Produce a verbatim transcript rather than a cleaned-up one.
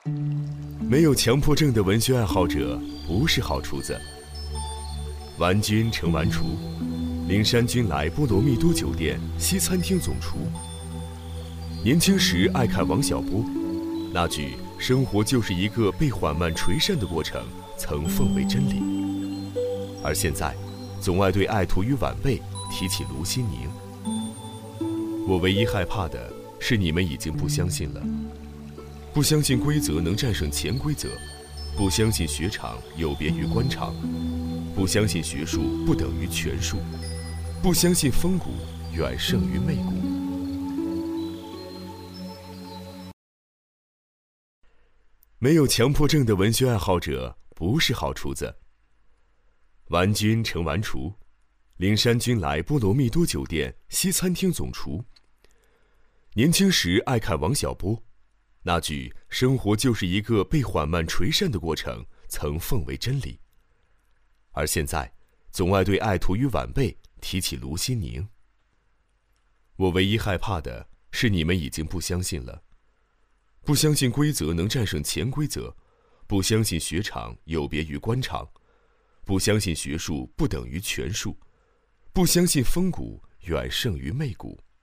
没有强迫症的文学爱好者不是好厨子。玩君成玩厨，灵山君来波罗蜜多酒店西餐厅总厨。年轻时爱看王小波，那句“生活就是一个被缓慢垂扇的过程”曾奉为真理。而现在，总爱对爱徒与晚辈提起卢西宁。我唯一害怕的是你们已经不相信了，不相信规则能战胜潜规则，不相信雪场有别于官场，不相信学术不等于权术，不相信风骨远胜于媚骨。没有强迫症的文学爱好者不是好厨子。玩君成玩厨，灵山君来波罗蜜多酒店西餐厅总厨。年轻时爱看王小波，那句“生活就是一个被缓慢垂扇的过程”曾奉为真理。而现在，总爱对爱徒与晚辈提起卢西宁。我唯一害怕的是你们已经不相信了，不相信规则能战胜潜规则，不相信雪场有别于官场，不相信学术不等于权术，不相信风骨远胜于媚骨。